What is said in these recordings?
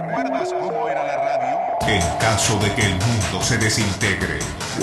¿Recuerdas cómo era la radio? En caso de que el mundo se desintegre.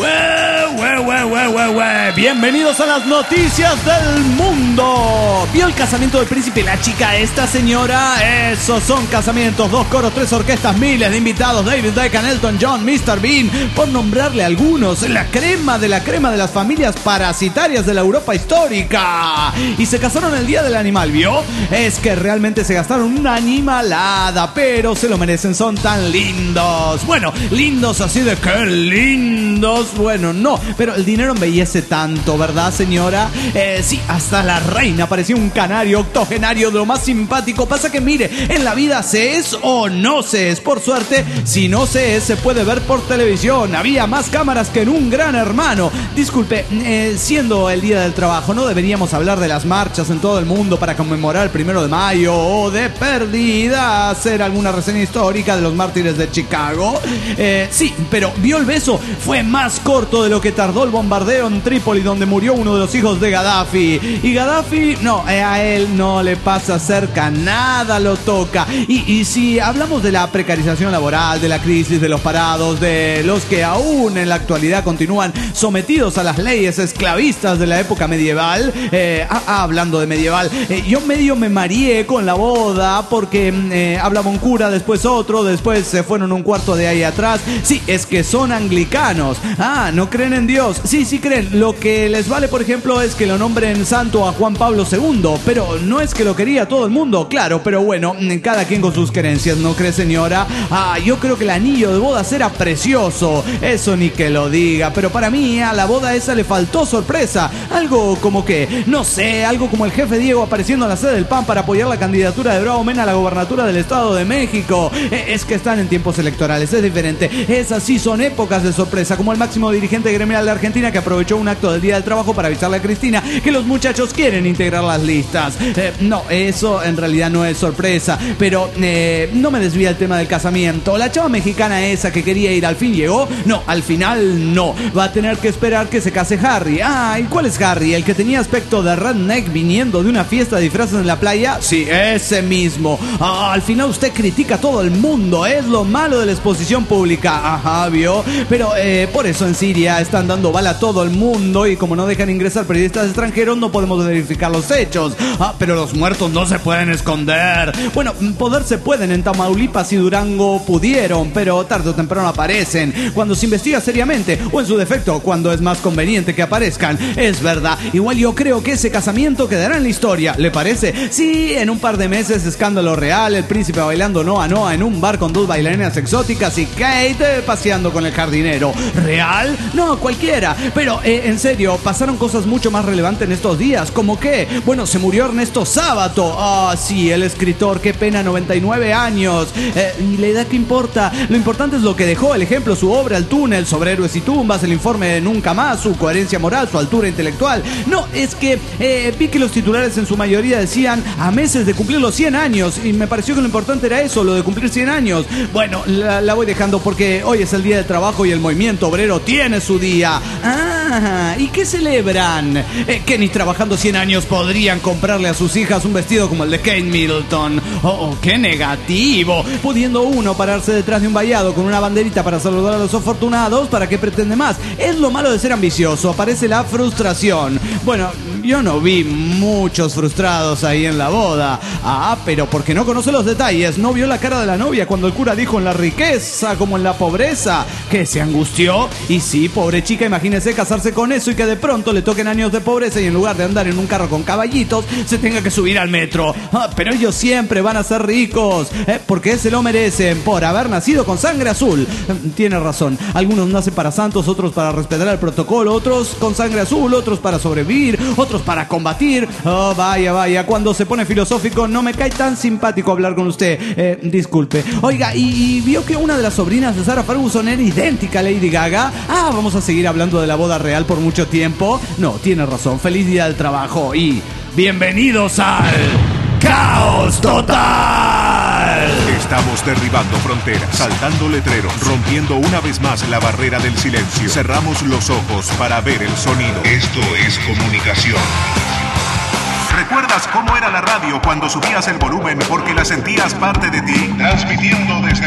Bienvenidos a las noticias del mundo. ¿Vio el casamiento del príncipe y la chica esta señora? Esos son casamientos, 2 coros, 3 orquestas, miles de invitados, David Beckham, Elton John, Mr. Bean, por nombrarle algunos, la crema de las familias parasitarias de la Europa histórica. Y se casaron el día del animal, ¿vio? Es que realmente se gastaron una animalada, pero se lo merecen, son tan lindos. Bueno, lindos así de que lindos. Bueno, no, pero el dinero embellece tanto, ¿verdad, señora? Sí, hasta la reina parecía un canario octogenario de lo más simpático. Pasa que, mire, en la vida se es o no se es. Por suerte, si no se es, se puede ver por televisión. Había más cámaras que en un Gran Hermano. Disculpe, siendo el Día del Trabajo, ¿no deberíamos hablar de las marchas en todo el mundo para conmemorar el 1 de mayo? O de perdida, hacer alguna reseña histórica de los mártires de Chicago. Sí, pero ¿vio el beso? Fue más corto de lo que tardó el bombardeo en Trípoli, donde murió uno de los hijos de Gaddafi. Y Gaddafi, no, a él no le pasa cerca, nada lo toca. Y si hablamos de la precarización laboral, de la crisis, de los parados, de los que aún en la actualidad continúan sometidos a las leyes esclavistas de la época medieval, hablando de medieval, yo medio me mareé con la boda porque hablaba un cura, después otro, después se fueron un cuarto de ahí atrás. Sí, es que son anglicanos. ¿No creen en Dios? Sí, sí creen. Lo que les vale, por ejemplo, es que lo nombren santo a Juan Pablo II, pero no es que lo quería todo el mundo, claro, pero bueno, cada quien con sus creencias, ¿no cree, señora? Yo creo que el anillo de bodas era precioso, eso ni que lo diga, pero para mí a la boda esa le faltó sorpresa, algo como que, no sé, algo como el jefe Diego apareciendo en la sede del PAN para apoyar la candidatura de Bravo Mena a la gobernatura del Estado de México. Es que están en tiempos electorales, es diferente, esas sí son épocas de sorpresa, como el máximo dirigente gremial de Argentina que aprovechó un acto del Día del Trabajo para avisarle a Cristina que los muchachos quieren integrar las listas. No, eso en realidad no es sorpresa, pero no me desvía el tema del casamiento. La chava mexicana esa que quería ir, ¿al fin llegó? No, al final no. Va a tener que esperar que se case Harry. ¿Y cuál es Harry? ¿El que tenía aspecto de redneck viniendo de una fiesta de disfraces en la playa? Sí, ese mismo. Al final usted critica a todo el mundo, es lo malo de la exposición pública. Ajá, ¿vio? Pero por eso en Siria están dando bala a todo el mundo y como no dejan ingresar periodistas extranjeros no podemos verificar los hechos. Pero los muertos no se pueden esconder. Bueno, poder se pueden, en Tamaulipas y Durango pudieron, pero tarde o temprano aparecen cuando se investiga seriamente o en su defecto cuando es más conveniente que aparezcan. Es verdad, igual yo creo que ese casamiento quedará en la historia, ¿le parece? Sí, en un par de meses, escándalo real, el príncipe bailando Noa Noa en un bar con 2 bailarinas exóticas y Kate paseando con el jardinero. ¿Real? No, cualquiera. Pero en serio, pasaron cosas mucho más relevantes en estos días. ¿Cómo qué? Bueno, se murió Ernesto Sábato. Sí, el escritor, qué pena, 99 años. ¿Y la edad qué importa? Lo importante es lo que dejó, el ejemplo, su obra, El túnel, Sobre héroes y tumbas, el informe de Nunca más, su coherencia moral, su altura intelectual. No, es que vi que los titulares en su mayoría decían a meses de cumplir los 100 años y me pareció que lo importante era eso, lo de cumplir 100 años. Bueno, la voy dejando porque hoy es el Día del Trabajo y el movimiento obrero tiene su día. ¿Y qué celebran? Que ni trabajando 100 años podrían comprarle a sus hijas un vestido como el de Kate Middleton. ¡Qué negativo! Pudiendo uno pararse detrás de un vallado con una banderita para saludar a los afortunados, ¿para qué pretende más? Es lo malo de ser ambicioso, aparece la frustración. Bueno, yo no vi muchos frustrados ahí en la boda. Pero porque no conoce los detalles, no vio la cara de la novia cuando el cura dijo en la riqueza como en la pobreza, que se angustió. Y sí, pobre chica, imagínese casarse con eso y que de pronto le toquen años de pobreza y en lugar de andar en un carro con caballitos, se tenga que subir al metro. Pero ellos siempre van a ser ricos, porque se lo merecen, por haber nacido con sangre azul. Tiene razón, algunos nacen para santos, otros para respetar el protocolo, otros con sangre azul, otros para sobrevivir, otros para combatir. Vaya, cuando se pone filosófico no me cae tan simpático hablar con usted. Disculpe. Oiga, ¿y vio que una de las sobrinas de Sarah Ferguson era idéntica a Lady Gaga? ¿Vamos a seguir hablando de la boda real por mucho tiempo? No, tiene razón. Feliz Día del Trabajo y bienvenidos al Caos Total. Estamos derribando fronteras, saltando letreros, rompiendo una vez más la barrera del silencio. Cerramos los ojos para ver el sonido. Esto es comunicación. ¿Recuerdas cómo era la radio cuando subías el volumen porque la sentías parte de ti? Transmitiendo desde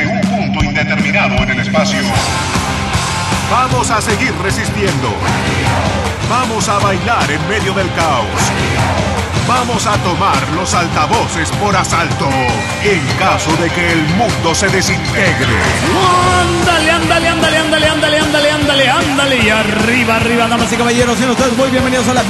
a seguir resistiendo. Vamos a bailar en medio del caos. Vamos a tomar los altavoces por asalto en caso de que el mundo se desintegre. Ándale, ándale, ándale, ándale, ándale, ándale, ándale, ándale. Y arriba, arriba, damas y caballeros, sean ustedes muy bienvenidos a la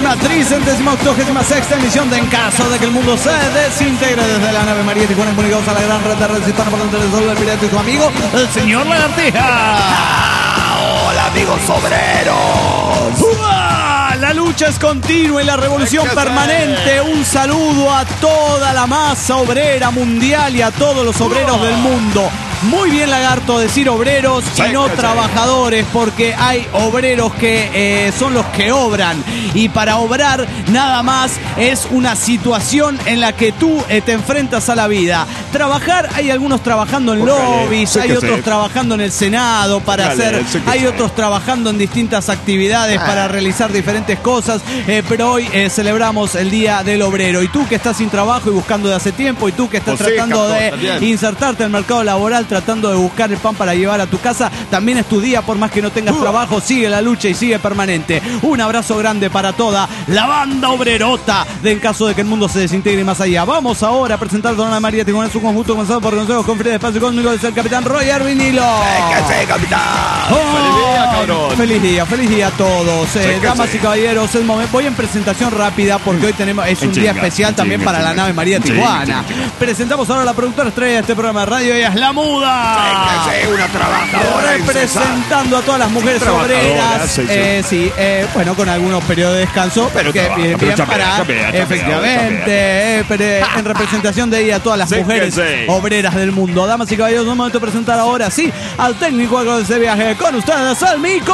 2386ª emisión de En caso de que el mundo se desintegre desde la nave María Tijuana, comunicados a la gran red de redes hispana por donde les saluda el pirata y su amigo, el señor Lagartija. ¡Hola, amigos obreros! La lucha es continua y la revolución permanente. Un saludo a toda la masa obrera mundial y a todos los obreros del mundo. Muy bien, Lagarto, decir obreros y no trabajadores, porque hay obreros que son los que obran. Y para obrar nada más es una situación en la que tú te enfrentas a la vida. Trabajar, hay algunos trabajando en lobbies, hay otros trabajando en el Senado para hacer, hay otros trabajando en distintas actividades para realizar diferentes cosas, pero hoy celebramos el Día del Obrero. Y tú que estás sin trabajo y buscando de hace tiempo, y tú que estás tratando de insertarte en el mercado laboral, tratando de buscar el pan para llevar a tu casa, también es tu día, por más que no tengas trabajo, sigue la lucha y sigue permanente. Un abrazo grande para toda la banda obrerota de En caso de que el mundo se desintegre más allá. Vamos ahora a presentar a Dona María Tijuana en su conjunto, comenzado por consejos con Free de Espacio Cósmico, es el capitán Roger Vinilo. ¡Sí, capitán! ¡Feliz día, cabrón! Feliz día a todos. Damas y caballeros, el momento. Voy en presentación rápida porque hoy tenemos un día especial también para la nave María Tijuana. Presentamos ahora a la productora estrella de este programa de radio, ella es La Muda. Una trabajadora representando a todas las mujeres obreras. Bueno, con algunos periodos de descanso, pero que bien para efectivamente, en representación de ella a todas las mujeres obreras del mundo. Damas y caballeros, un momento de presentar ahora sí al técnico de ese viaje con ustedes, el Mico.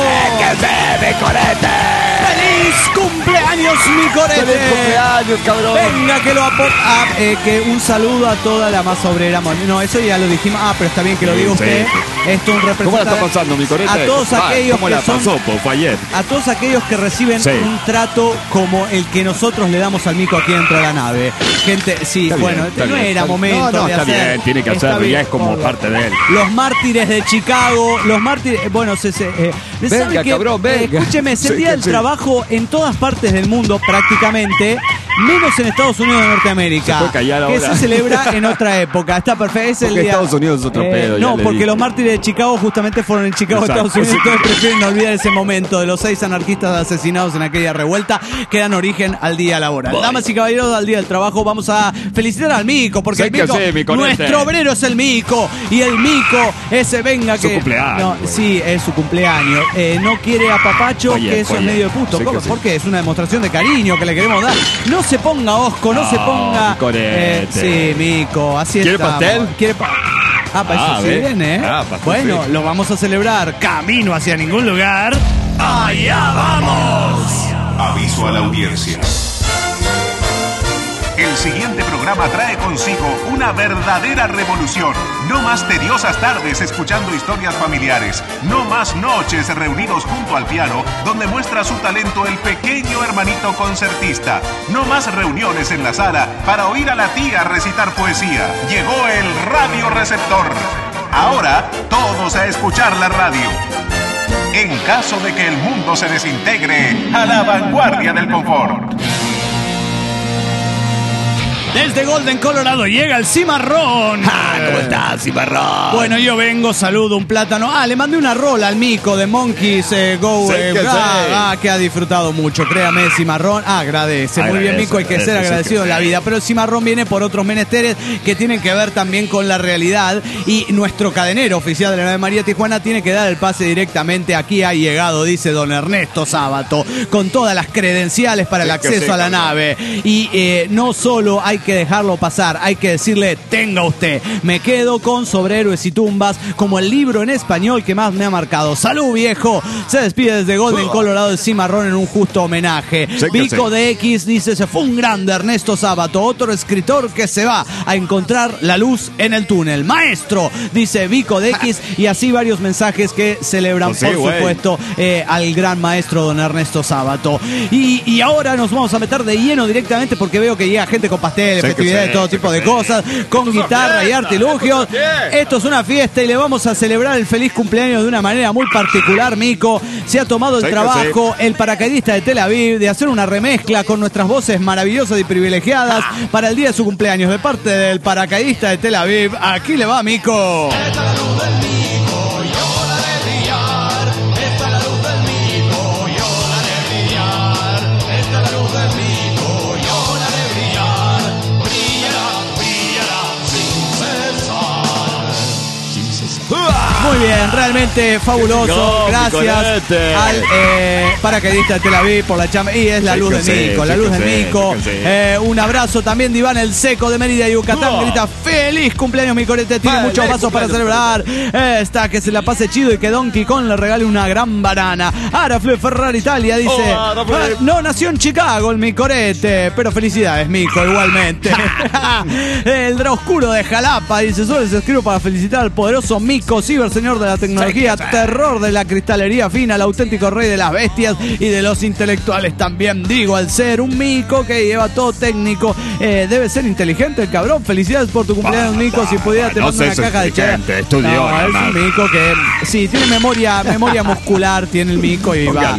¡Mi corete! ¡Feliz cumpleaños, mi corete! ¡Feliz cumpleaños, cabrón! Venga, que un saludo a toda la masa obrera. No, eso ya lo dijimos. Pero está bien que lo diga usted. Esto es un representante. ¿Cómo la está pasando, mi corete? A todos aquellos ¿Cómo la pasó? Fue ayer. A todos aquellos que reciben un trato como el que nosotros le damos al Mico aquí dentro de la nave. Gente, no era momento de está hacer. Bien, tiene que hacerlo, ya es como parte de él. Los mártires de Chicago, venga, cabrón, venga. Escúcheme, es el día del trabajo en todas partes del mundo prácticamente, menos en Estados Unidos de Norteamérica, que se celebra en otra época. Está perfecto, es el día. Estados Unidos es otro pedo. No, porque los mártires de Chicago justamente fueron en Chicago, Estados Unidos, entonces prefieren no olvidar ese momento de los 6 anarquistas asesinados en aquella revuelta que dan origen al día laboral. Damas y caballeros, al día del trabajo vamos a felicitar al Mico, porque el Mico, nuestro obrero es el Mico, y el Mico ese venga que... Su cumpleaños. Es su cumpleaños. No quiere a Papacho, que eso es medio de puto. Porque es una demostración de cariño que le queremos dar. No se ponga osco, no se ponga... sí, Mico, así está. ¿Quiere pastel? Para eso sí viene, Bueno, lo vamos a celebrar. Camino hacia ningún lugar. ¡Allá vamos! Aviso a la audiencia. El siguiente programa trae consigo una verdadera revolución. No más tediosas tardes escuchando historias familiares. No más noches reunidos junto al piano donde muestra su talento el pequeño hermanito concertista. No más reuniones en la sala para oír a la tía recitar poesía. Llegó el radioreceptor. Ahora todos a escuchar la radio. En caso de que el mundo se desintegre, a la vanguardia del confort. Desde Golden, Colorado, llega el Cimarrón. ¿Cómo estás, Cimarrón? Bueno, yo vengo, saludo, un plátano. Le mandé una rola al Mico de Monkeys Go. Que ha disfrutado mucho, créame, Cimarrón. Agradece. Muy bien, Mico, hay que ser agradecido en la vida. Pero el Cimarrón viene por otros menesteres que tienen que ver también con la realidad. Y nuestro cadenero oficial de la nave María Tijuana tiene que dar el pase directamente. Aquí ha llegado, dice don Ernesto Sábato, con todas las credenciales para el acceso a la nave. Y no solo hay que dejarlo pasar, hay que decirle: tenga usted. Me quedo con Sobre Héroes y Tumbas como el libro en español que más me ha marcado. ¡Salud, viejo! Se despide desde Golden, Colorado, el Cimarrón en un justo homenaje. Vico de X dice: se fue un grande Ernesto Sábato, otro escritor que se va a encontrar la luz en el túnel. Maestro, dice Vico de X, y así varios mensajes que celebran, por supuesto, al gran maestro don Ernesto Sábato. Y ahora nos vamos a meter de lleno directamente porque veo que llega gente con pastel, festividades, todo tipo de cosas, con guitarra y artilugio. elogios. Esto es una fiesta y le vamos a celebrar el feliz cumpleaños de una manera muy particular, Mico. Se ha tomado el trabajo, el paracaidista de Tel Aviv, de hacer una remezcla con nuestras voces maravillosas y privilegiadas para el día de su cumpleaños. De parte del paracaidista de Tel Aviv, aquí le va, Mico. Muy bien, realmente fabuloso. Gracias al paracaidista de Tel Aviv por la chamba. Y es la luz de Mico, la luz de Mico. Un abrazo también de Iván el Seco de Mérida, Yucatán. Grita: feliz cumpleaños, mi corete. Tiene muchos vasos para celebrar. Que se la pase chido y que Donkey Kong le regale una gran banana. Arafle Ferrari Italia dice: no nació en Chicago el mi corete, pero felicidades, Mico, igualmente. El Dra Oscuro de Jalapa dice: solo les escribo para felicitar al poderoso Mico, ciberseñor de la tecnología, terror de la cristalería fina, el auténtico rey de las bestias y de los intelectuales también. Digo, al ser un Mico que lleva todo técnico, debe ser inteligente el cabrón. Felicidades por tu cumpleaños, Mico. Si pudiera te mando una caja de chela. Es un Mico que sí, tiene memoria muscular, tiene el Mico y va.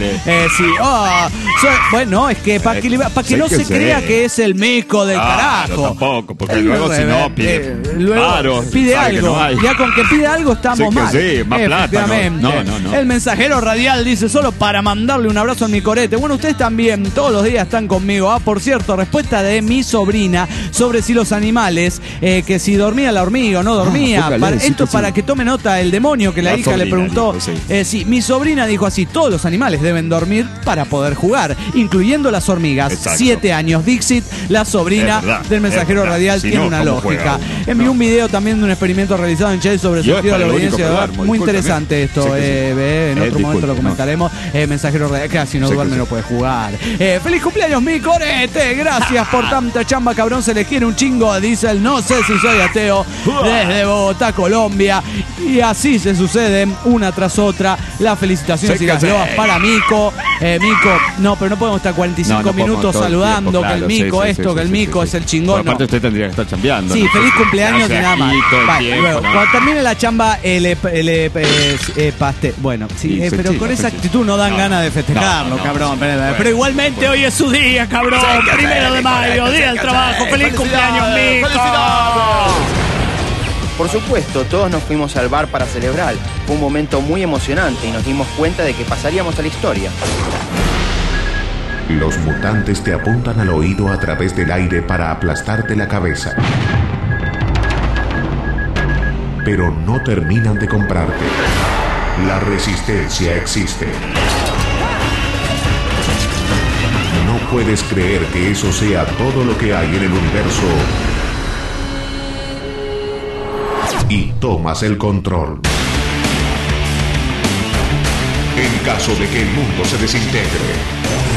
Bueno, es que para que no se crea que es el Mico del carajo. Tampoco, porque luego si no pide algo. Ya con que pide algo estamos mal. Sí, más plata. No. El mensajero radial dice: solo para mandarle un abrazo a mi corete. Bueno, ustedes también todos los días están conmigo. Por cierto, respuesta de mi sobrina sobre si los animales, que si dormía la hormiga o no dormía. Para que tome nota el demonio que la hija le preguntó. Sí, mi sobrina dijo así: todos los animales deben dormir para poder jugar, incluyendo las hormigas. 7 años. Dixit, la sobrina del mensajero radial, tiene una lógica. Envió un video también de un experimento realizado en Chelsea sobre el sentido de la obediencia. Muy interesante esto. En otro momento lo comentaremos. Mensajero radial, que si no duerme no puede jugar. Feliz cumpleaños, mi corete. Gracias por tanta chamba, cabrón. Se les quiere un chingo. Dice el no sé si soy ateo, desde Bogotá, Colombia. Y así se suceden una tras otra las felicitaciones y las loas para Mico. Mico, no, pero no podemos estar 45 minutos saludando tiempo, claro, que el Mico que el Mico es el chingón. Pero aparte usted tendría que estar chambeando. Sí, feliz cumpleaños y nada más. Luego, cuando termine la chamba, pastel. Bueno, sí, pero con esa actitud no dan ganas de festejarlo, cabrón. Pero igualmente hoy es su día, cabrón. 1 de mayo, día del trabajo. Feliz cumpleaños, Mico. Por supuesto, todos nos fuimos al bar para celebrar. Fue un momento muy emocionante y nos dimos cuenta de que pasaríamos a la historia. Los mutantes te apuntan al oído a través del aire para aplastarte la cabeza. Pero no terminan de comprarte. La resistencia existe. No puedes creer que eso sea todo lo que hay en el universo. Y tomas el control. En caso de que el mundo se desintegre.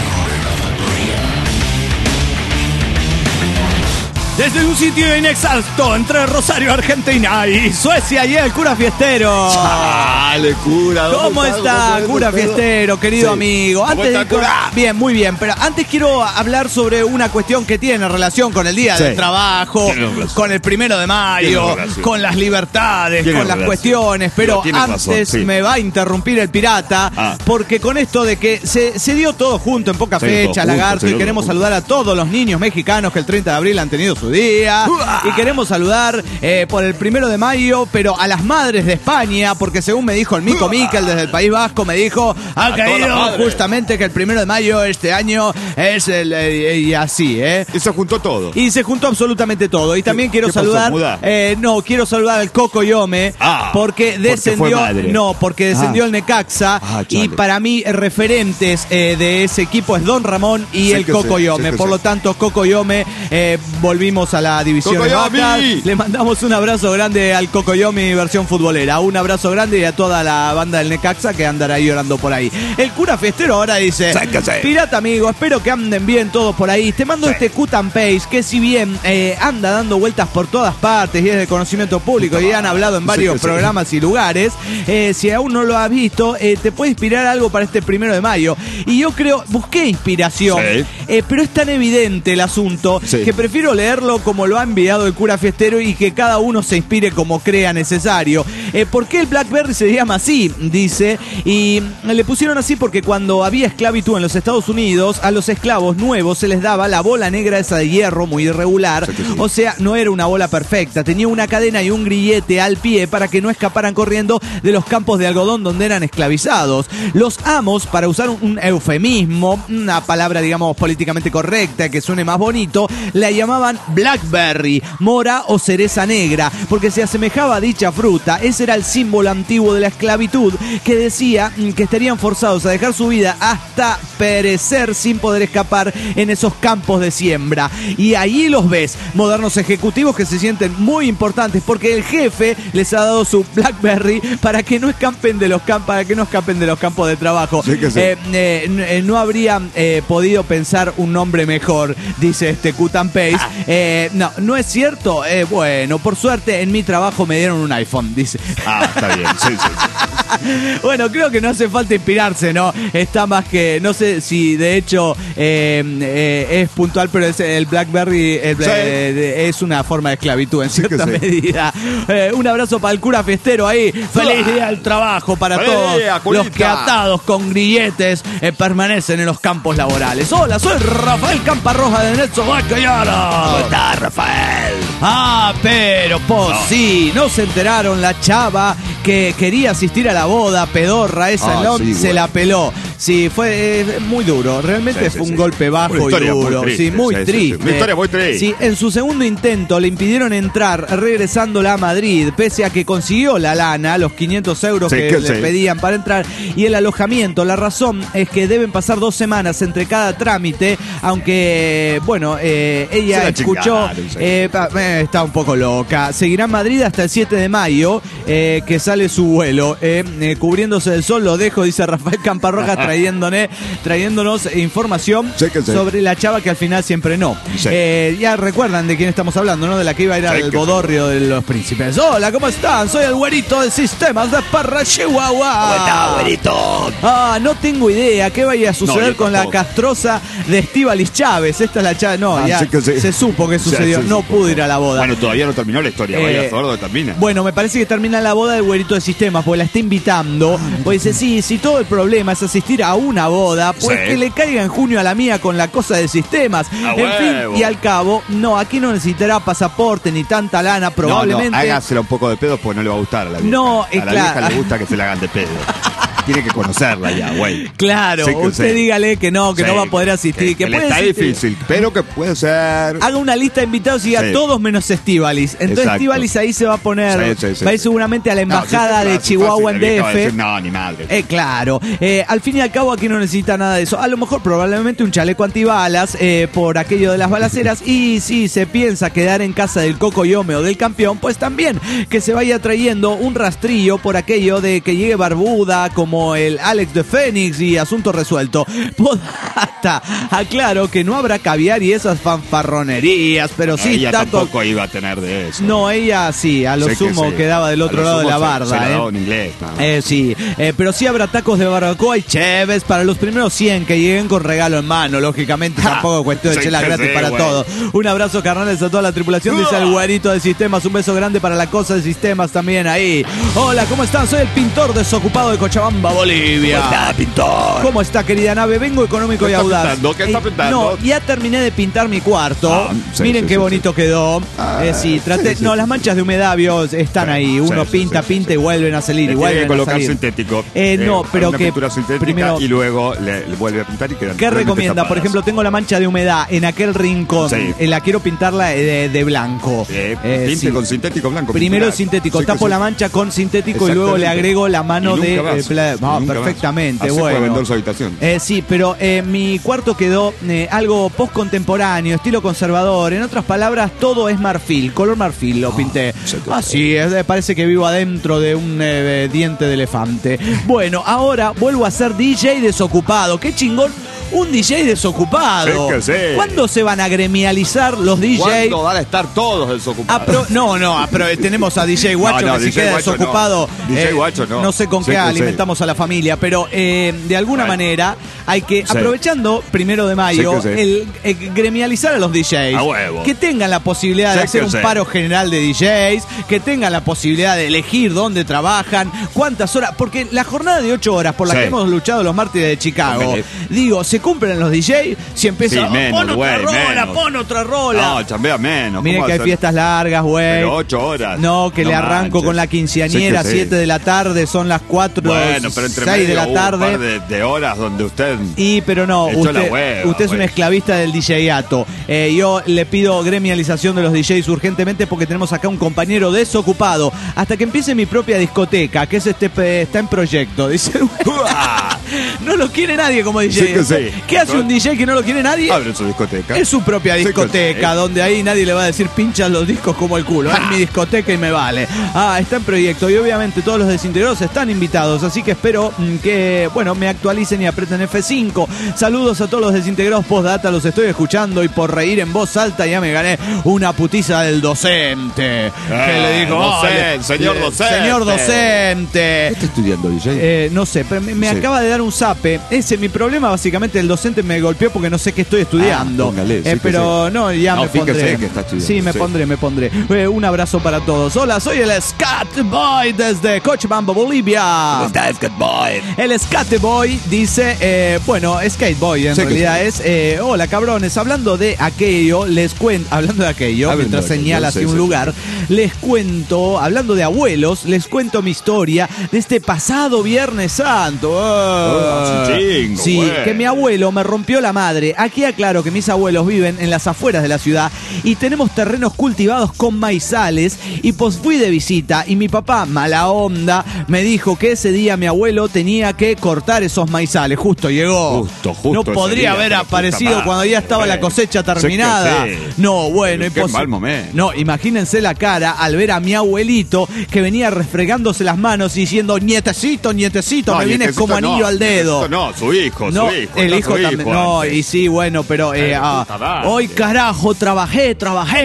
Desde un sitio inexhausto entre Rosario, Argentina y Suecia y el cura fiestero. ¡Chale, cura! ¿Cómo está, cura fiestero, querido amigo? ¿Cómo está, cura? Bien, muy bien. Pero antes quiero hablar sobre una cuestión que tiene relación con el Día del Trabajo, con el 1 de mayo, con las libertades, con las cuestiones. Pero antes me va a interrumpir el pirata, porque con esto de que se dio todo junto en poca fecha, Lagarto, y queremos saludar a todos los niños mexicanos que el 30 de abril han tenido su día, y queremos saludar por el 1 de mayo, pero a las madres de España, porque según me dijo el Mico Miquel desde el País Vasco, me dijo, ha caído justamente que el 1 de mayo este año es y así, Y se juntó todo. Y se juntó absolutamente todo. Y también quiero saludar, quiero saludar al Coco Yome, porque descendió, porque descendió el Necaxa, y para mí referentes de ese equipo es Don Ramón y el Coco Yome. Por lo tanto, Coco Yome, volvimos a la división de bajas. Le mandamos un abrazo grande al Cocoyomi versión futbolera. Un abrazo grande y a toda la banda del Necaxa que andará ahí llorando por ahí. El cura fiestero ahora dice: pirata amigo, espero que anden bien todos por ahí. Te mando este cut and paste que si bien anda dando vueltas por todas partes y es de conocimiento público y han hablado en varios programas y lugares, si aún no lo has visto, te puede inspirar algo para este 1 de mayo. Y yo creo, busqué inspiración, pero es tan evidente el asunto que prefiero leerlo hacerlo como lo ha enviado el cura fiestero y que cada uno se inspire como crea necesario. ¿Por qué el Blackberry se llama así? Dice, y le pusieron así porque cuando había esclavitud en los Estados Unidos, a los esclavos nuevos se les daba la bola negra esa de hierro muy irregular, o sea, no era una bola perfecta, tenía una cadena y un grillete al pie para que no escaparan corriendo de los campos de algodón donde eran esclavizados. Los amos, para usar un eufemismo, una palabra digamos políticamente correcta que suene más bonito, la llamaban Blackberry, mora o cereza negra, porque se asemejaba a dicha fruta. Ese era el símbolo antiguo de la esclavitud, que decía que estarían forzados a dejar su vida hasta perecer sin poder escapar en esos campos de siembra. Y ahí los ves, modernos ejecutivos que se sienten muy importantes porque el jefe les ha dado su Blackberry para que no escapen de los campos de trabajo. Sí que sí. No habría podido pensar un nombre mejor, dice este Cut and Paste. No es cierto. Bueno, por suerte en mi trabajo me dieron un iPhone, dice. Está bien, sí. Bueno, creo que no hace falta inspirarse, ¿no? Está más que, no sé si de hecho es puntual, pero es el Blackberry es una forma de esclavitud en cierta medida. Un abrazo para el cura fiestero ahí. Feliz día del trabajo para todos los que atados con grilletes permanecen en los campos laborales. Hola, soy Rafael Camparroja de Nelson Vacayara. ¿Cómo estás, Rafael? Pero sí, no se enteraron la chava que quería asistir a la boda pedorra esa, ¿no? Sí, se la peló. Sí, fue muy duro. Realmente fue un golpe bajo y duro. Muy triste. Una historia muy triste. Sí, en su segundo intento le impidieron entrar regresándola a Madrid, pese a que consiguió la lana, los 500 euros que le pedían para entrar, y el alojamiento. La razón es que deben pasar 2 semanas entre cada trámite, aunque, bueno, ella escuchó, está un poco loca. Seguirá en Madrid hasta el 7 de mayo, que sale su vuelo. Cubriéndose del sol, lo dejo, dice Rafael Camparroja, trayéndonos información sobre la chava que al final siempre no. Ya recuerdan de quién estamos hablando, ¿no? De la que iba a ir al bodorrio de los príncipes. Hola, ¿cómo están? Soy el güerito de Sistemas de Parra, Chihuahua. ¿Cómo está, güerito? No tengo idea qué vaya a suceder con la castrosa de Estíbaliz Chávez. Esta es la chava. No, ya se supo que sucedió. No pudo ir a la boda. Bueno, todavía no terminó la historia. Vaya sordo, termina. Bueno, me parece que termina la boda del güerito de Sistemas, porque la está invitando. Pues dice, si todo el problema es asistir a una boda, pues que le caiga en junio a la mía con la cosa de Sistemas. En fin, y al cabo, no, aquí no necesitará pasaporte ni tanta lana, probablemente. No, hágasela un poco de pedo porque no le va a gustar a la vieja. No, a la vieja le gusta que se la hagan de pedo. Tiene que conocerla ya, güey. Claro, usted dígale que no va a poder asistir. Que puede está asistir. difícil, pero que puede ser. Haga una lista de invitados y diga todos menos Estíbaliz. Entonces Estíbaliz ahí se va a poner, va a ir seguramente a la embajada de Chihuahua en DF. Decir, no, ni madre. Claro. Al fin y al cabo aquí no necesita nada de eso. A lo mejor probablemente un chaleco antibalas por aquello de las balaceras. Y si se piensa quedar en casa del Cocoyome o del campeón, pues también que se vaya trayendo un rastrillo por aquello de que llegue barbuda como el Alex de Fénix y asunto resuelto. Hasta aclaro que no habrá caviar y esas fanfarronerías, pero sí ella tampoco iba a tener de eso. No, ella sí, a lo sumo quedaba del otro lado de la barda. Se en inglés. Pero sí habrá tacos de barbacoa y cheves para los primeros 100 que lleguen con regalo en mano. Lógicamente tampoco cuestión de chela gratis para todos. Un abrazo, carnales, a toda la tripulación. Dice el güerito de Sistemas. Un beso grande para la cosa de Sistemas también ahí. Hola, ¿cómo están? Soy el pintor desocupado de Cochabamba, Bolivia. ¿Cómo está, pintor? ¿Cómo está, querida nave? Vengo económico y audaz. ¿Qué está pintando? No, ya terminé de pintar mi cuarto. Miren qué bonito quedó. Las manchas de humedad, están ahí. Uno pinta y vuelven a salir. Tiene que colocar sintético. Pero una que pintura sintética primero, y luego le vuelve a pintar y quedan. ¿Qué recomienda? Tapadas. Por ejemplo, tengo la mancha de humedad en aquel rincón. La quiero pintarla de blanco. Pinte con sintético blanco. Primero sintético. Tapo la mancha con sintético y luego le agrego la mano de perfectamente. Así bueno. puede vender su habitación. Sí, pero mi cuarto quedó algo post-contemporáneo, estilo conservador. En otras palabras, todo es marfil, color marfil lo pinté. Parece que vivo adentro de un diente de elefante. Bueno, ahora vuelvo a ser DJ desocupado. Qué chingón. Un DJ desocupado. Sí que sí. ¿Cuándo se van a gremializar los DJs? ¿Cuándo van a estar todos desocupados? Tenemos a DJ Guacho que si DJ queda Guacho desocupado. no. DJ Guacho no. No sé con Sí qué que sí. alimentamos a la familia, pero de alguna manera hay que, Sí. aprovechando 1 de mayo, Sí que sí. el gremializar a los DJs. A huevo. Que tengan la posibilidad de Sí hacer que un sí. paro general de DJs, que tengan la posibilidad de elegir dónde trabajan, cuántas horas, porque la jornada de 8 horas por la Sí. que hemos luchado los mártires de Chicago, Hombre. digo, se cumplen los DJs si empieza, Sí, menos, pon otra güey, rola, menos. pon otra rola. No, chambea menos. Miren ¿Cómo que hay va a ser? fiestas largas, güey. Pero 8 horas. No, que No le arranco manches. con la quinceañera, Sí que sí. 7 de la tarde, son las 4, Bueno, pero entre 6 de la medio hubo tarde. un par de horas donde usted... Pero no, echó la usted, hueva, usted es un güey. esclavista del DJato. Yo le pido gremialización de los DJs urgentemente porque tenemos acá un compañero desocupado. Hasta que empiece mi propia discoteca, que es está en proyecto. Dice, no lo quiere nadie como DJ. Sí que sí. ¿Qué hace un DJ que no lo quiere nadie? Abre su discoteca. Es su propia Sí que discoteca, sí. donde ahí nadie le va a decir pinchas los discos como el culo. Es mi discoteca y me vale. Está en proyecto y obviamente todos los desintegrados están invitados, así que espero que, me actualicen y aprieten F5. Saludos a todos los desintegrados postdata, los estoy escuchando y por reír en voz alta ya me gané una putiza del docente. Que le dijo, docente, señor docente. Señor docente. ¿Qué está estudiando, DJ? No sé, pero me Sí. acaba de dar un zape. Mi problema básicamente, el docente me golpeó porque no sé qué estoy estudiando. Póngale, sí que Pero no, ya No, me fíjese pondré. que está estudiando, Sí, me sí. pondré. Un abrazo para todos. Hola, soy el Scat Boy desde Cochabamba, Bolivia. Está Skateboy. El Skate Boy dice, Skate Boy en Sí que realidad sí. es, hola cabrones, hablando de aquello, Hablando mientras de aquello, señala sí, hacia un sí. lugar, les cuento, hablando de abuelos, les cuento mi historia de este pasado Viernes Santo. chingo, Sí, güey. que mi abuelo me rompió la madre. Aquí aclaro que mis abuelos viven en las afueras de la ciudad y tenemos terrenos cultivados con maizales y pues fui de visita y mi papá, mala onda, me dijo que ese día mi abuelo tenía que cortar esos maizales. Justo llegó. Justo No ese podría día, haber pero puta aparecido madre, cuando ya estaba la güey. cosecha Sí que terminada. sí. No, bueno, Qué imposible. mal momento. No, imagínense la cara al ver a mi abuelito que venía refregándose las manos y diciendo, nietecito, No, me vienes nietecito como anillo no, al dedo. nietecito No, su hijo, No, su hijo. el está hijo su también. No, antes. y sí, bueno, pero puta madre. hoy carajo, trabajé.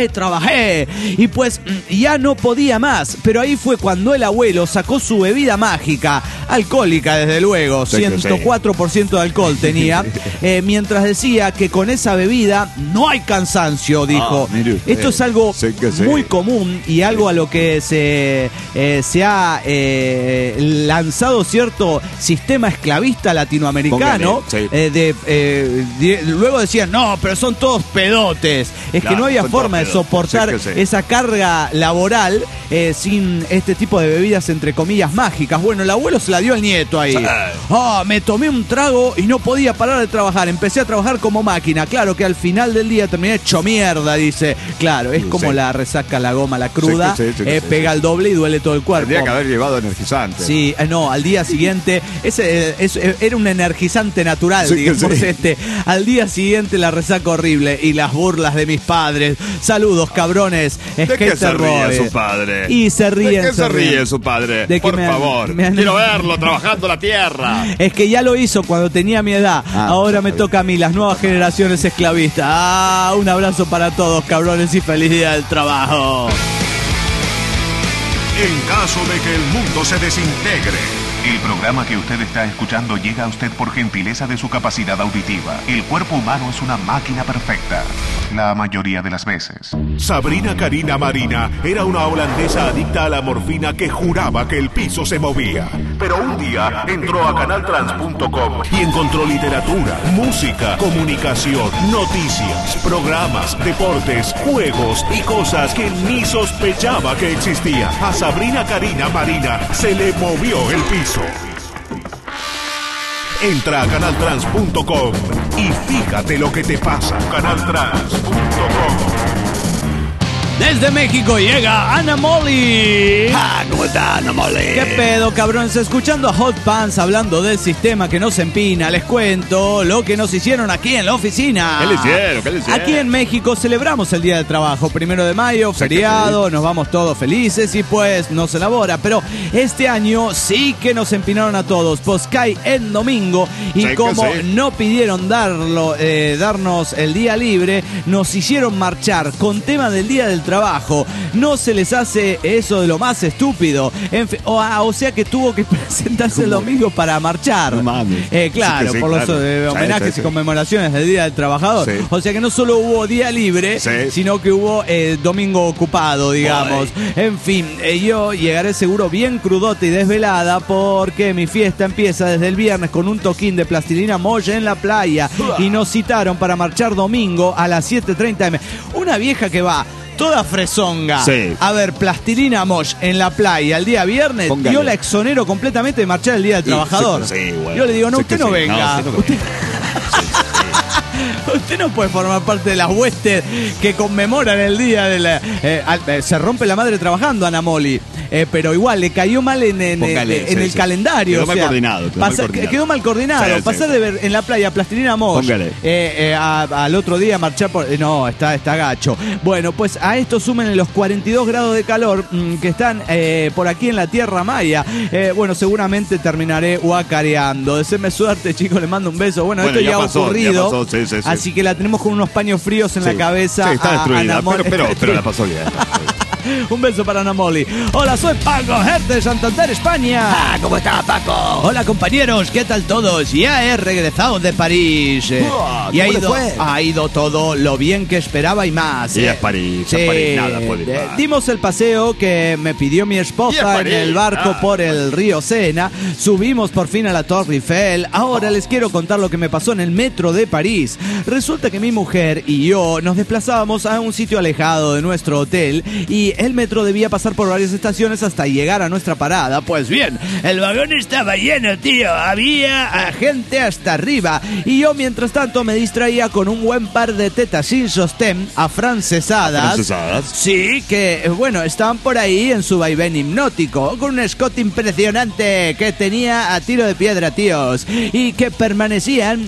Y pues ya no podía más. Pero ahí fue cuando el abuelo sacó su bebida mágica, alcohólica desde luego, Sí que sí. 104% de alcohol tenía, mientras decía que con esa bebida no hay cansancio, dijo. mire usted. Esto es algo Sí que sí. muy común y algo a lo que se ha lanzado cierto sistema esclavista latinoamericano. Póngale, sí. Luego decían, no, pero son todos pedotes. Es que Claro, no había son todos forma de pedotes, soportar sí que sí. esa carga laboral sin este tipo de bebidas, entre comillas, mágicas. Bueno, el abuelo se la dio al nieto ahí. Sí. Me tomé un trago y no podía parar de trabajar. Empecé a trabajar como máquina. Claro que al final del día terminé hecho mierda, dice. Claro, es Sí, como sí. la resaca, la goma, la cruda. Sí, sí, pega el doble y duele todo el cuerpo. Tendría que haber llevado energizante. Sí, no, al día siguiente, era un energizante natural, Sí que digamos, sí. al día siguiente la resaca horrible y las burlas de mis padres. Saludos, cabrones. ¿De qué se Skater ríe Boy. su padre? Y se ríen. ¿De qué se ríe su padre? De que Por me han- favor. me han- Quiero verlo trabajando la tierra. Es que ya lo hizo cuando tenía mi edad. Ahora está me bien. toca a mí, las nuevas generaciones esclavistas. Un abrazo para todos, cabrones, y feliz día del trabajo. En caso de que el mundo se desintegre. El programa que usted está escuchando llega a usted por gentileza de su capacidad auditiva. El cuerpo humano es una máquina perfecta, la mayoría de las veces. Sabrina Karina Marina era una holandesa adicta a la morfina que juraba que el piso se movía. Pero un día entró a canaltrans.com y encontró literatura, música, comunicación, noticias, programas, deportes, juegos y cosas que ni sospechaba que existían. A Sabrina Karina Marina se le movió el piso. Entra a canaltrans.com y fíjate lo que te pasa. Canaltrans.com. Desde México llega Ana Molly. ¿Cómo está, Ana Molly? ¿Qué pedo, cabrones? Escuchando a Hot Pants hablando del sistema que nos empina, les cuento lo que nos hicieron aquí en la oficina. ¿Qué le hicieron? Aquí en México celebramos el Día del Trabajo, 1 de mayo, feriado, nos vamos todos felices y pues no se elabora. Pero este año sí que nos empinaron a todos, pues cae en domingo y como no pidieron darnos el día libre, nos hicieron marchar con tema del Día del Trabajo. No se les hace eso de lo más estúpido. O sea que tuvo que presentarse el domingo para marchar. No mames. Claro, por los homenajes y conmemoraciones del Día del Trabajador. Sí. O sea que no solo hubo día libre, sino que hubo domingo ocupado, digamos. En fin, yo llegaré seguro bien crudote y desvelada porque mi fiesta empieza desde el viernes con un toquín de Plastilina Mosh en la playa y nos citaron para marchar domingo a las 7:30 am. Una vieja que va toda fresonga a ver Plastilina Mosh en la playa el día viernes. Póngale. Yo la exonero completamente de marchar el Día del Trabajador. Bueno. Yo le digo, no, usted no venga. No, Usted no puede formar parte de las huestes que conmemoran el día de la... se rompe la madre trabajando, Ana Molly. Pero igual, le cayó mal en el calendario. Quedó mal coordinado. Quedó mal coordinado. Pasar de ver en la playa Plastilina Mosh al otro día marchar por... no, está gacho. Bueno, pues a esto sumen los 42 grados de calor que están por aquí en la Tierra Maya. Bueno, seguramente terminaré guacareando. Deseenme suerte, chicos, les mando un beso. Bueno, esto ya ha ocurrido. Así que la tenemos con unos paños fríos en la cabeza. Sí, está destruida, Ana Molly. pero la pasó bien. Un beso para Ana Molly. Hola, soy Paco Gerte de Santander, España. ¿Cómo está, Paco? Hola, compañeros, ¿qué tal todos? Ya he regresado de París. Y ha ido todo lo bien que esperaba y más. Y es París, nada puede ir mal. Dimos el paseo que me pidió mi esposa en el barco por el río Sena. Subimos por fin a la Torre Eiffel. Ahora les quiero contar lo que me pasó en el metro de París. Resulta que mi mujer y yo nos desplazábamos a un sitio alejado de nuestro hotel y el metro debía pasar por varias estaciones hasta llegar a nuestra parada. Pues bien, el vagón estaba lleno, tío. Había gente hasta arriba. Y yo, mientras tanto, me distraía con un buen par de tetas sin sostén afrancesadas. Sí, que, bueno, estaban por ahí en su vaivén hipnótico, con un escote impresionante que tenía a tiro de piedra, tíos. Y que pertenecían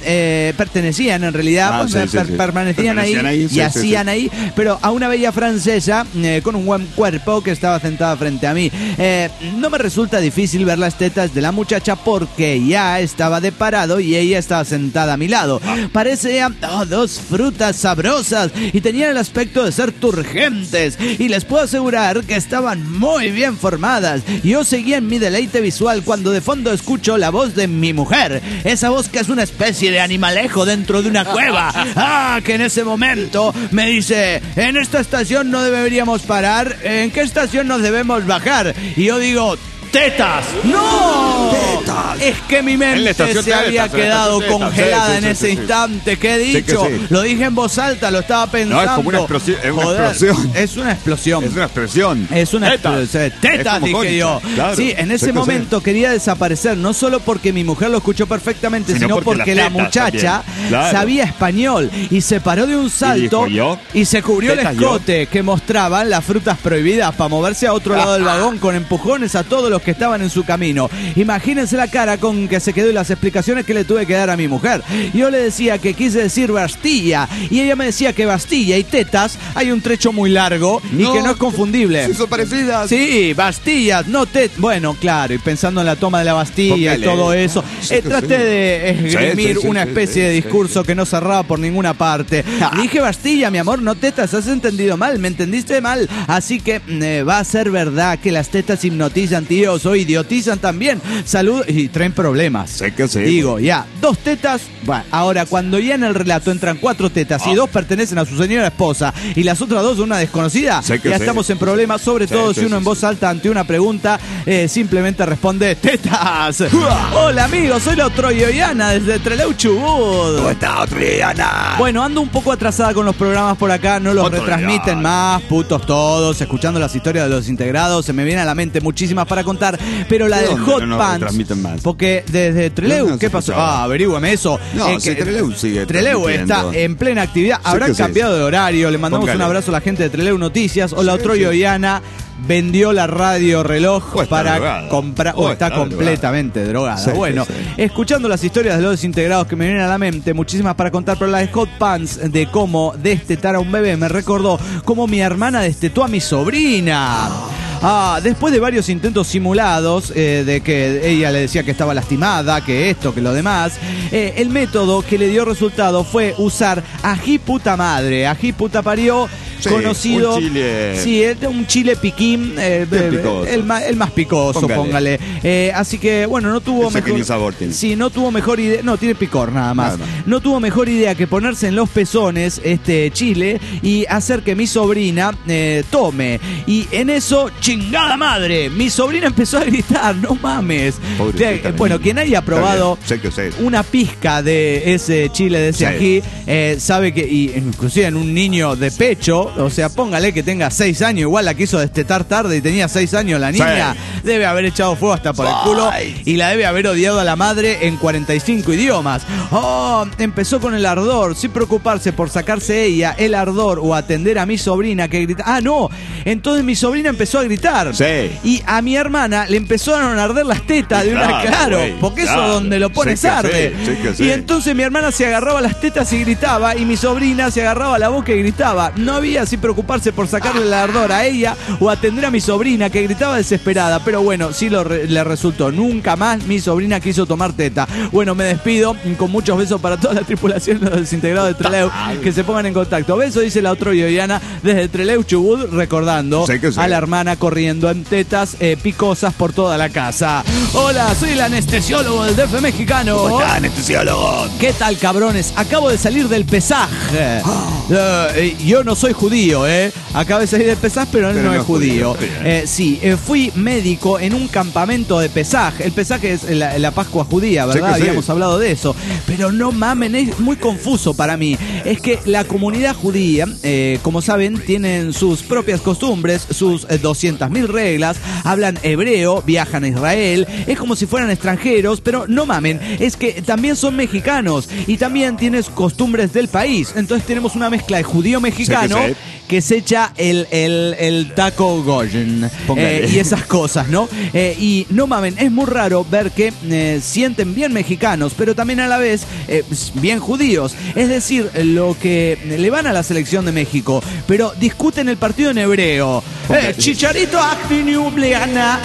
en realidad, permanecían ahí y hacían ahí, pero a una bella francesa con un buen cuerpo que estaba sentada frente a mí. No me resulta difícil ver las tetas de la muchacha porque ya estaba de parado y ella estaba sentada a mi lado. Parecían dos frutas sabrosas y tenían el aspecto de ser turgentes y les puedo asegurar que estaban muy bien formadas. Yo seguía en mi deleite visual cuando de fondo escucho la voz de mi mujer, esa voz que es una especie de animalejo dentro de una cueva. Que en ese momento me dice: en esta estación no deberíamos parar, ¿en qué estación nos debemos bajar? Y yo digo: ¡tetas! ¡No! ¡Tetas! Es que mi mente se había quedado congelada en ese instante. ¿Qué he dicho? Lo dije en voz alta, lo estaba pensando. No, es como una explosión. Es una explosión. Es una expresión. Es una explosión. ¡Tetas! Dije concha. yo. Claro. Sí, en ese momento quería desaparecer, no solo porque mi mujer lo escuchó perfectamente, sino porque la muchacha sabía español y se paró de un salto y se cubrió el escote que mostraban las frutas prohibidas para moverse a otro lado del vagón con empujones a todos los que estaban en su camino. Imagínense la cara con que se quedó y las explicaciones que le tuve que dar a mi mujer. Yo le decía que quise decir Bastilla y ella me decía que Bastilla y tetas hay un trecho muy largo y que no es confundible. Sí, son parecidas. Sí, Bastillas, no tetas. Bueno, claro, y pensando en la toma de la Bastilla y todo eso, traté de esgrimir una especie de discurso que no cerraba por ninguna parte. Dije Bastilla, mi amor, no tetas, has entendido mal, me entendiste mal. Así que va a ser verdad que las tetas hipnotizan, tíos, o idiotizan también. Salud y traen problemas. Sé que sí. Digo, ya, 2 tetas. Bueno, ahora, cuando ya en el relato entran 4 tetas y 2 pertenecen a su señora esposa y las otras 2 a una desconocida, ya estamos en problemas, sobre todo si uno en voz alta ante una pregunta simplemente responde tetas. Hola amigos, soy la Troyoyana desde Trelew, Chubut. ¿Cómo está, Troyoyana? Bueno, ando un poco atrasada con los programas por acá, no los retransmiten más, putos todos, escuchando las historias de los integrados, se me vienen a la mente muchísimas para contar. recortar, pero la ¿De del dónde Hot no Pants, transmiten más? porque desde Trelew, No se ¿qué pasó? escuchaba. Averígüeme eso. No, si Trelew sigue Trelew está transmitiendo. en plena actividad, habrán que sí. cambiado de horario, le mandamos Póngale. un abrazo a la gente de Trelew Noticias. Hola, Sí, Troyo sí. y Ana. Vendió la radio reloj O está para drogada. comprar, O o está está completamente drogada. Sí, Bueno, sí. escuchando las historias de los desintegrados que me vienen a la mente, muchísimas para contar, pero la de Hot Pants, de cómo destetar a un bebé, me recordó cómo mi hermana destetó a mi sobrina. Después de varios intentos simulados, de que ella le decía que estaba lastimada, que esto, que lo demás, el método que le dio resultado fue usar ají puta madre, ají puta parió, Sí, conocido. un chile. Sí, un chile piquín, picoso. el más picoso, póngale. Así que, bueno, no tuvo Ese mejor. que ni sabor tiene. Sí, no tuvo mejor idea. No, tiene picor nada más. Nada más. No tuvo mejor idea que ponerse en los pezones este chile y hacer que mi sobrina tome. Y en eso, chingada madre, mi sobrina empezó a gritar, no mames. Pobrecita Bueno, niña. quien haya probado Sé que sé. una pizca de ese chile, de ese Sí. ají, sabe que, y inclusive en un niño de pecho, o sea, póngale que tenga 6 años, igual la quiso destetar tarde y tenía 6 años la niña, debe haber echado fuego hasta por el culo y la debe haber odiado a la madre en 45 idiomas. Empezó con el ardor, sin preocuparse por sacarse ella el ardor o atender a mi sobrina que grita. No, entonces mi sobrina empezó a gritar. Sí. Y a mi hermana le empezaron a arder las tetas de una, claro, güey, porque eso claro. donde lo pones Sí que arde. sí, sí que sí. Y entonces mi hermana se agarraba las tetas y gritaba, y mi sobrina se agarraba la boca y gritaba. No había sin preocuparse por sacarle el ardor a ella o atender a mi sobrina que gritaba desesperada. Pero bueno, sí le resultó. Nunca más mi sobrina quiso tomar teta. Bueno, me despido con muchos besos para toda la tripulación de los desintegrados de Trelew, que se pongan en contacto. Besos, dice la otra Yoyana desde Trelew, Chubut, recordando Sí que sí. a la hermana corriendo en tetas picosas por toda la casa. Hola, soy el anestesiólogo del DF mexicano. ¿Cómo está, anestesiólogo? ¿Qué tal, cabrones? Acabo de salir del Pesaj. Yo no soy judío, Acabo de salir del Pesaj, pero él no es judío. Sí, fui médico en un campamento de Pesaj. El Pesaj es la Pascua judía, ¿verdad? Sí que sí. Habíamos hablado de eso. Pero no mamen, es muy confuso para mí. Es que la comunidad judía, como saben, tienen sus propias costumbres, sus 200.000 reglas, hablan hebreo, viajan a Israel, es como si fueran extranjeros, pero no mamen, es que también son mexicanos y también tienes costumbres del país. Entonces tenemos una mezcla de judío mexicano Sí que sí. que se echa el taco goyen y esas cosas, ¿no? Y no mamen, es muy raro ver que sienten bien mexicanos, pero también a la vez bien judíos. Es decir, lo que le van a la selección de México, pero discuten el partido en hebreo. Chicharito Akniubliana,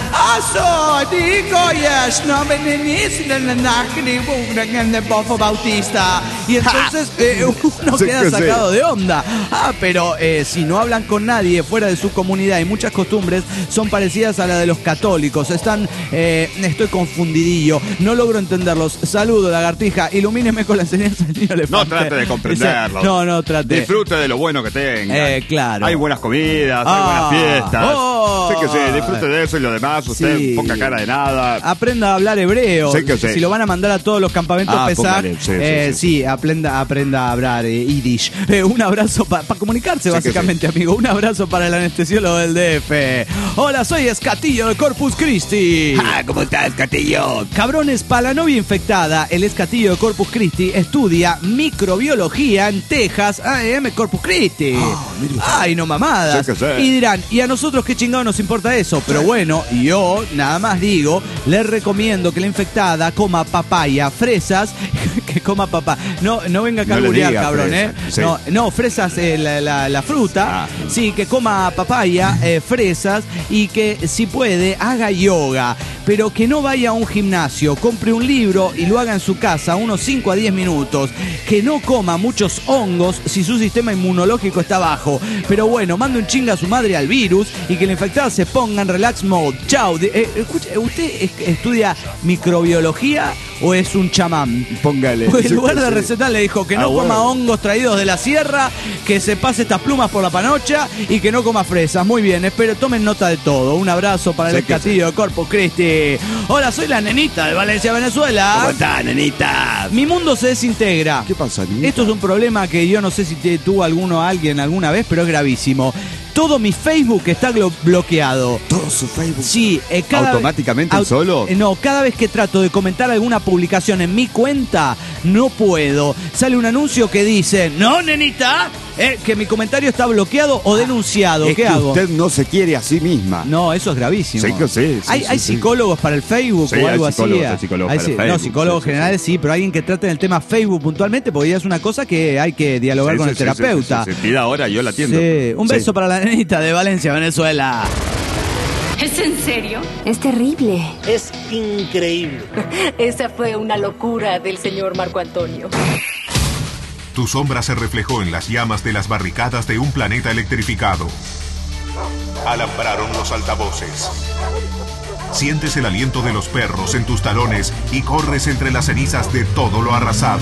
Bautista. Y entonces uno Sí queda que sí. sacado de onda. Pero si no hablan con nadie fuera de su comunidad y muchas costumbres son parecidas a la de los católicos. Estoy confundidillo, no logro entenderlos. Saludo, lagartija, ilumíneme con la enseñanza del niño elefante. No trate de comprenderlo. No trate. Disfrute de lo bueno que tenga. Claro. Hay buenas comidas, hay buenas fiestas. Oh. Sí que sí, disfrute de eso y lo demás. Usted Sí. poca cara de nada. Aprenda a hablar hebreo. Sí que sí. Si lo van a mandar a todos los campamentos Pesaj, póngale, sí. aprenda a hablar Yiddish. Un abrazo para comunicarse, Sí básicamente, amigo. Un abrazo para el anestesiólogo del DF. Hola, soy Escatillo de Corpus Christi. ¿Cómo estás, Catillo? Cabrones, para la novia infectada, el Escatillo de Corpus Christi estudia microbiología en Texas, AM Corpus Christi. Ay, no mamadas. Sí que sí. Y dirán, ¿y a nosotros qué chingados nos importa eso? Pero bueno, yo nada más digo, les recomiendo que la infectada coma papaya, fresas, que coma papá. No venga a No le calburear, diga cabrón, fresa, sí. No, fresas, la fruta. Sí, que coma papaya, fresas y que si puede haga yoga, pero que no vaya a un gimnasio, compre un libro y lo haga en su casa unos 5 a 10 minutos, que no coma muchos hongos si su sistema inmunológico está bajo, pero bueno, mande un chinga a su madre al virus y que la infectada se ponga en relax mode. Chao. Escuche, ¿usted estudia microbiología o es un chamán? Póngale. Pues en Sí lugar que de sí. recetar le dijo que no bueno. coma hongos traídos de la sierra, que se pase estas plumas por la panocha y que no coma fresas. Muy bien, espero, tomen nota de todo. Un abrazo para el Sí que Escatillo de Corpus Christi. Hola, soy la nenita de Valencia, Venezuela. ¿Cómo está, nenita? Mi mundo se desintegra. ¿Qué pasa, nenita? Esto es un problema que yo no sé si tuvo alguien alguna vez, pero es gravísimo. todo mi Facebook está bloqueado. Todo su Facebook. Sí, ¿Automáticamente solo? No, cada vez que trato de comentar alguna publicación en mi cuenta, no puedo. Sale un anuncio que dice, no, nenita, que mi comentario está bloqueado o denunciado. Es ¿Qué que hago? usted no se quiere a sí misma. No, eso es gravísimo. Sí, que sí. ¿Hay psicólogos para el Facebook o algo así? Hay psicólogos para el Facebook. No, psicólogos generales sí, pero alguien que trate el tema Facebook puntualmente, porque ya es una cosa que hay que dialogar con el terapeuta. Sí. Pida ahora, yo la atiendo. Sí. Un beso para la nenita de Valencia, Venezuela. ¿Es en serio? Es terrible. Es increíble. Esa fue una locura del señor Marco Antonio. Tu sombra se reflejó en las llamas de las barricadas de un planeta electrificado. Alambraron los altavoces. Sientes el aliento de los perros en tus talones y corres entre las cenizas de todo lo arrasado.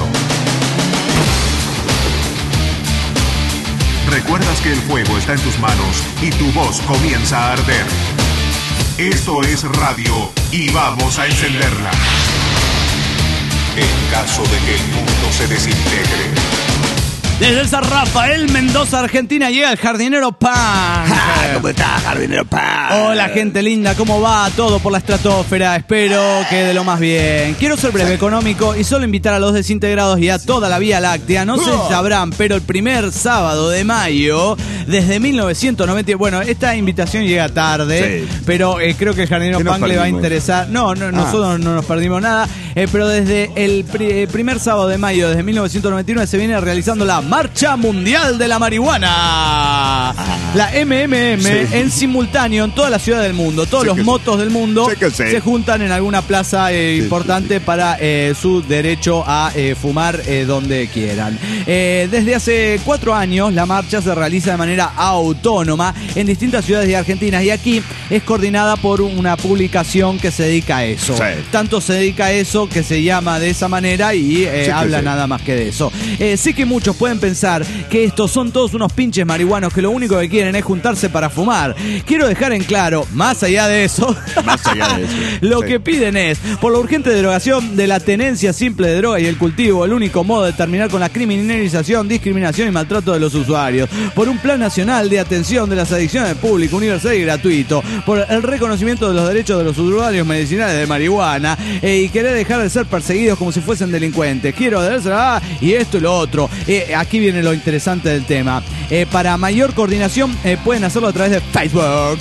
Recuerdas que el fuego está en tus manos y tu voz comienza a arder. Esto es radio y vamos a encenderla. En caso de que el mundo se desintegre. Desde el San Rafael, Mendoza, Argentina, llega el Jardinero Punk. ¿Cómo estás, Jardinero Punk? Hola, gente linda, ¿cómo va? Todo por la estratosfera, espero que de lo más bien. Quiero ser breve, económico y solo invitar a los desintegrados y a toda la Vía Láctea. No sé si sabrán, pero el primer sábado de mayo, desde 1990... Bueno, esta invitación llega tarde, pero creo que el Jardinero Punk le va a interesar. No, nosotros no nos perdimos nada, pero desde el primer sábado de mayo, desde 1999, se viene realizando la Marcha Mundial de la Marihuana. La MMM en simultáneo en toda la ciudad del mundo. Todos los motos del mundo se juntan en alguna plaza importante para su derecho a fumar donde quieran. Desde hace 4 años la marcha se realiza de manera autónoma en distintas ciudades de Argentina y aquí es coordinada por una publicación que se dedica a eso. Tanto se dedica a eso que se llama de esa manera y habla nada más que de eso. Sé que muchos pueden pensar que estos son todos unos pinches marihuanos que lo único que quieren es juntarse para fumar. Quiero dejar en claro, más allá de eso, lo que piden es, por la urgente derogación de la tenencia simple de droga y el cultivo, el único modo de terminar con la criminalización, discriminación y maltrato de los usuarios, por un plan nacional de atención de las adicciones público, universal y gratuito, por el reconocimiento de los derechos de los usuarios medicinales de marihuana y querer dejar de ser perseguidos como si fuesen delincuentes. Quiero y esto y lo otro. Aquí viene lo interesante del tema. Para mayor coordinación pueden hacerlo a través de Facebook.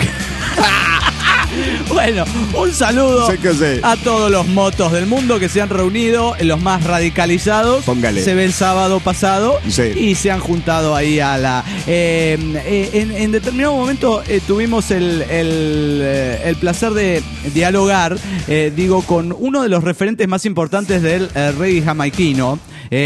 Bueno, un saludo a todos los motos del mundo que se han reunido, los más radicalizados. Póngale. Se ve el sábado pasado y se han juntado ahí a la... en determinado momento tuvimos el placer de dialogar, con uno de los referentes más importantes del reggae jamaiquino.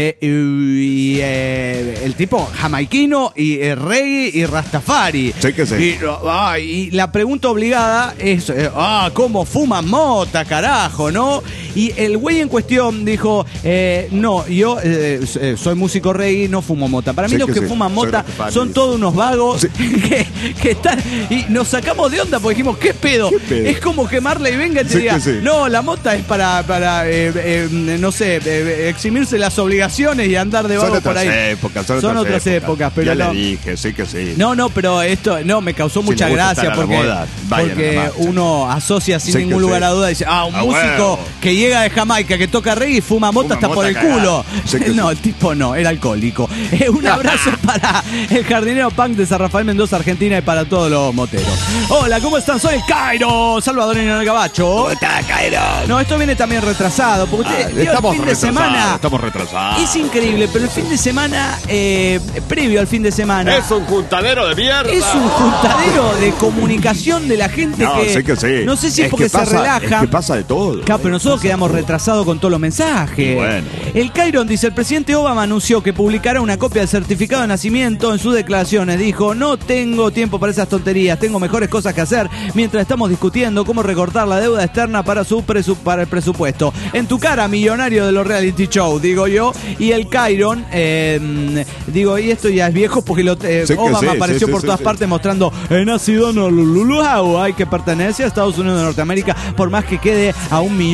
El tipo jamaiquino y reggae y rastafari. Y la pregunta obligada es ¿cómo fuman mota, carajo, no? Y el güey en cuestión dijo no, yo soy músico reggae, no fumo mota. Para mí los que fuman mota son todos unos vagos que están, y nos sacamos de onda porque dijimos, ¿qué pedo? Es como que Marley venga y te diga, no, la mota es para no sé, eximirse las obligaciones y andar de vago por ahí. Son otras épocas, pero ya le dije, sí. No, pero esto me causó mucha gracia porque uno asocia sin ningún lugar a duda y dice, un músico que llega de Jamaica, que toca reggae y fuma mota hasta por el culo. No, el tipo no, era alcohólico. Un abrazo para el Jardinero Punk de San Rafael, Mendoza, Argentina y para todos los moteros. Hola, ¿cómo están? Soy el Cairo, Salvadorino del Gabacho. ¿Cómo está, Cairo? No, esto viene también retrasado, porque estamos el fin de semana estamos retrasados. Es increíble, pero el fin de semana, previo al fin de semana... Es un juntadero de mierda. Es un juntadero de comunicación de la gente no sé si es porque se relaja. Es que pasa de todo. Claro, pero nosotros quedamos retrasados con todos los mensajes. Bueno. El Cairon dice, el presidente Obama anunció que publicará una copia del certificado de nacimiento. En sus declaraciones dijo, no tengo tiempo para esas tonterías, tengo mejores cosas que hacer mientras estamos discutiendo cómo recortar la deuda externa para el presupuesto. En tu cara, millonario de los reality show, digo yo. Y el Cairon, y esto ya es viejo porque Obama apareció por todas partes mostrando, he nacido en Honolulu, Hawái, que pertenece a Estados Unidos de Norteamérica, por más que quede a 1 millón de kilómetros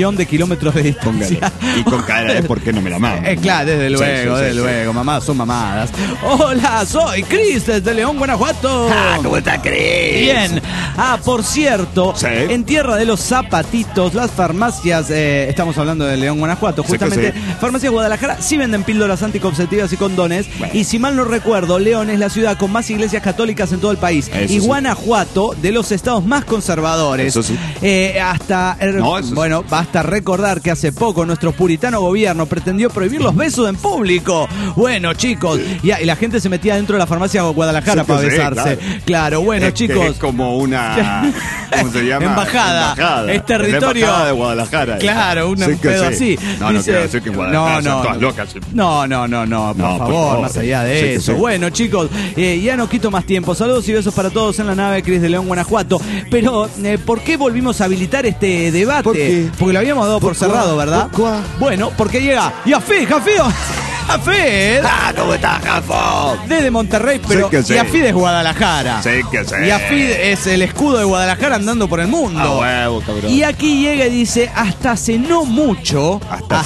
kilómetros de distancia. Póngale. Y con cara de por qué no me la mamo. Claro, desde luego, mamadas son mamadas. Hola, soy Cris desde León, Guanajuato. ¿Cómo está, Cris? Bien. Por cierto, en Tierra de los Zapatitos, las farmacias, estamos hablando de León, Guanajuato, justamente, farmacias Guadalajara sí venden píldoras anticonceptivas y condones. Bueno. Y si mal no recuerdo, León es la ciudad con más iglesias católicas en todo el país. Eso y Guanajuato, de los estados más conservadores. Eso sí. Bueno, basta recordar que hace poco nuestro puritano gobierno pretendió prohibir los besos en público. Bueno, chicos, y la gente se metía dentro de la farmacia Guadalajara para besarse. Claro, bueno, chicos. Es como una, ¿cómo se llama? Embajada. Es territorio. La embajada de Guadalajara. Claro, un pedo así. No, no quiero decir que en Guadalajara son todas locas. No, por favor, más allá de eso. Bueno, chicos, ya no quito más tiempo. Saludos y besos para todos en la nave Cris de León, Guanajuato. Pero, ¿por qué volvimos a habilitar este debate? Porque lo habíamos dado por cerrado, ¿verdad? Bueno, porque llega Yafid, Jafid. ¿Cómo estás, Jafo? Desde Monterrey, pero Yafid es Guadalajara. Sí que sí. Yafid es el escudo de Guadalajara andando por el mundo. Huevo, cabrón. Y aquí llega y dice, hasta hace no mucho,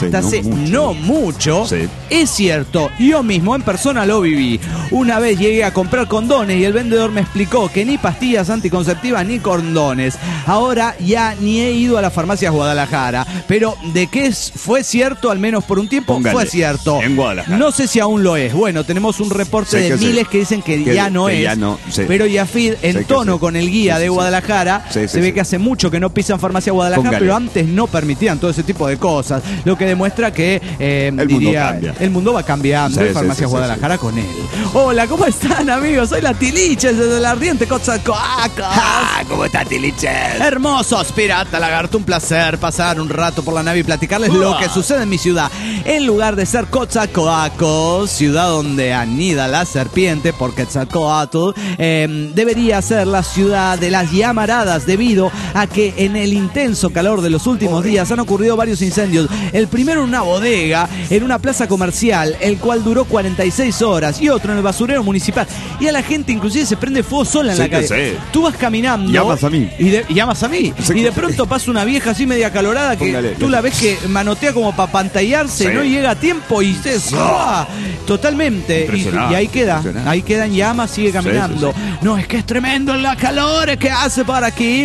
sí. Es cierto, yo mismo en persona lo viví. Una vez llegué a comprar condones y el vendedor me explicó que ni pastillas anticonceptivas ni condones. Ahora ya ni he ido a las farmacias Guadalajara, pero de que fue cierto, al menos por un tiempo, fue cierto. En Guadalajara. No sé si aún lo es. Bueno, tenemos un reporte de miles que dicen que ya no es. Pero Yafid, en tono con el guía de Guadalajara, se ve que hace mucho que no pisan farmacia Guadalajara, pero antes no permitían todo ese tipo de cosas. Lo que demuestra que el mundo va cambiando. Hay farmacia Guadalajara con él. Hola, ¿cómo están, amigos? Soy la Tiliches desde la Ardiente Coatzacoalcos. ¿Cómo está, Tiliches? Hermosos, pirata lagarto, un placer pasar un rato por la nave y platicarles lo que sucede en mi ciudad. En lugar de ser Coatzacoalcos, ciudad donde anida la serpiente, por Quetzalcóatl, debería ser la ciudad de las llamaradas, debido a que en el intenso calor de los últimos días han ocurrido varios incendios. El primero en una bodega, en una plaza comercial, el cual duró 46 horas, y otro en el basurero municipal. Y a la gente inclusive se prende fuego sola en la calle. Tú vas caminando. Llamas a mí. Y llamas a mí. Y de pronto pasa una vieja así media acalorada que tú la ves que manotea como para pantallarse, no llega a tiempo y se... Totalmente. Y ahí quedan llamas, sigue caminando. No, es que es tremendo la calor que hace para aquí.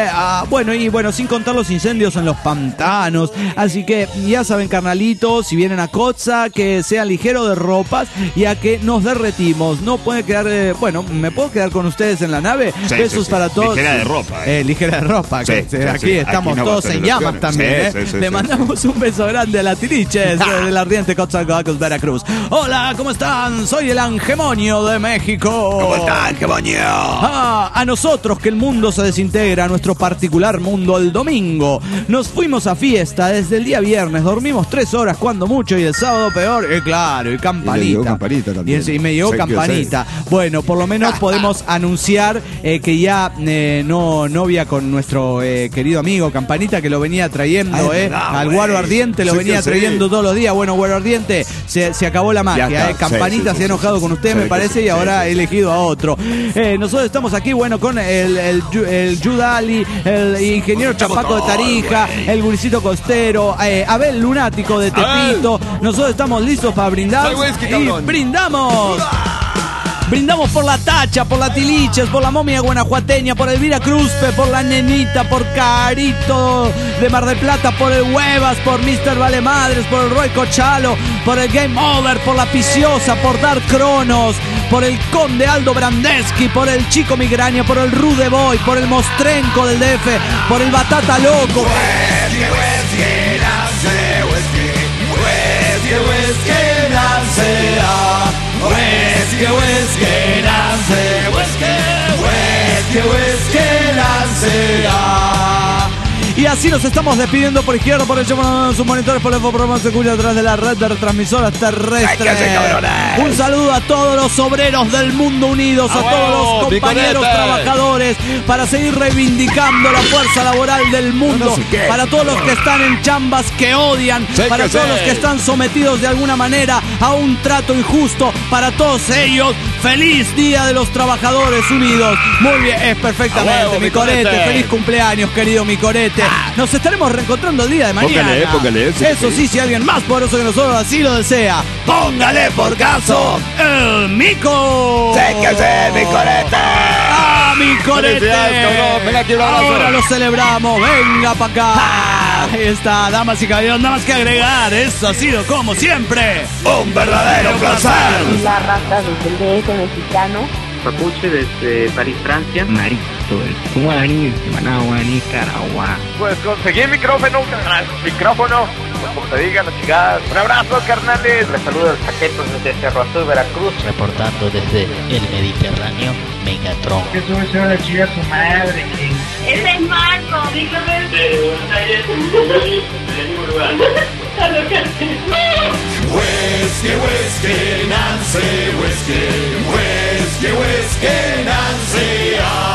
Bueno, sin contar los incendios en los pantanos. Así que ya saben, carnalitos, si vienen a Cotza, que sean ligeros de ropas, ya que nos derretimos. No puede quedar, ¿me puedo quedar con ustedes en la nave? Besos para todos. Ligera de ropa. Ligera de ropa. Aquí estamos todos en llamas también. Le mandamos un beso grande a la Tiliches de la Ardiente Coatzacoalcos, Veracruz. Hola, ¿cómo están? Soy el Angemonio de México. ¿Cómo está, Angemonio? A nosotros que el mundo se desintegra, nuestro particular mundo, el domingo. Nos fuimos a fiesta desde el día viernes, dormimos 3 horas cuando mucho, y el sábado peor, claro, y campanita. Y me llegó campanita también. Y me llegó campanita. Bueno, por lo menos podemos anunciar que ya no novia con nuestro querido amigo Campanita, que lo venía trayendo, al Guaro Ardiente, lo venía trayendo todos los días. Bueno, Guaro Ardiente, se acabó la magia, Campanita se ha enojado con usted, me parece, y ahora ha elegido a otro. Nosotros estamos aquí, con el Yudali, el ingeniero Chapaco de Tarija, el Gurisito Costero, Abel Lunático de Tepito. Nosotros estamos listos para brindar y brindamos. Brindamos por la Tacha, por la Tiliches, por la momia guanajuateña, por Elvira Cruzpe, por la Nenita, por Carito de Mar del Plata, por el Huevas, por Mr. Vale Madres, por el Roy Cochalo, por el Game Over, por la Piciosa, por Dark Cronos, por el Conde Aldo Brandeski, por el Chico Migraña, por el Rude Boy, por el Mostrenco del DF, por el Batata Loco. Y así nos estamos despidiendo por izquierda, por derecha, por sus monitores, por el programa se escucha atrás de la red de retransmisoras terrestres. Un saludo a todos los obreros del mundo unidos, a todos los compañeros trabajadores, para seguir reivindicando la fuerza laboral del mundo, para todos los que están en chambas que odian, para todos los que están sometidos de alguna manera a un trato injusto para todos ellos. ¡Feliz Día de los Trabajadores Unidos! Muy bien, es perfectamente, huevo, mi corete. Feliz cumpleaños, querido mi corete. Nos estaremos reencontrando el día de mañana. Póngale, Eso sí, si alguien más poderoso que nosotros así lo desea, póngale por caso el mico. ¡Sé que sé, mi corete! ¡Ah, mi corete! ¡Felicidades, cabrón! Venga, aquí un abrazo. Ahora lo celebramos. Venga para acá. Ahí está, damas y caballeros, nada más que agregar. Eso ha sido, como siempre, ¡un verdadero placer! La raza desde el DF mexicano. Papuche desde París, Francia. Marito, el guaraní, Managua, Nicaragua. Pues conseguí micrófono, como te digan las chicas. Un abrazo, carnales. Les saludo el Saquetos desde Cerro Azul, Veracruz. Reportando desde el Mediterráneo, Megatron. Que sube la chica a su madre. Ese es Marco, dígame. De Buenos Aires, del mismo lugar. Whiskey, Nancy, whiskey, Nancy.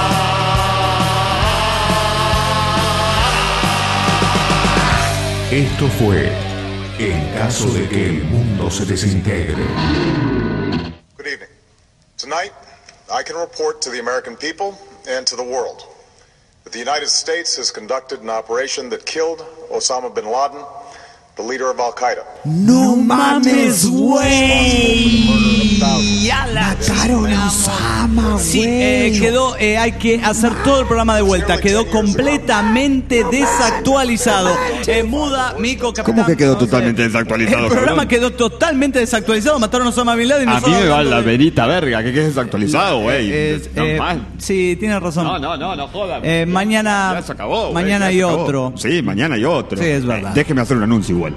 Esto fue En caso de que el mundo se desintegre. Good evening. Tonight, I can report to the American people and to the world that the United States has conducted an operation that killed Osama bin Laden, the leader of Al-Qaeda. No mames, güey. Ya la mataron a Osama, güey. Sí, quedó, hay que hacer todo el programa de vuelta. Quedó completamente desactualizado. Muda, Mico, capitán. ¿Cómo que quedó totalmente desactualizado? El programa quedó totalmente desactualizado. Mataron a Osama Bin Laden. A mí me va la verita verga, que quede desactualizado, güey. Normal. Sí, tienes razón. No jodas. Mañana. Ya se acabó. Mañana hay otro. Sí, mañana hay otro. Sí, es verdad. Déjeme hacer un anuncio igual.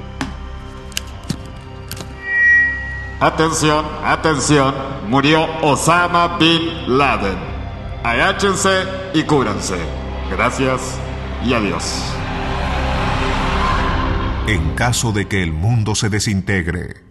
Atención, atención, murió Osama Bin Laden. Agáchense y cúbranse. Gracias y adiós. En caso de que el mundo se desintegre.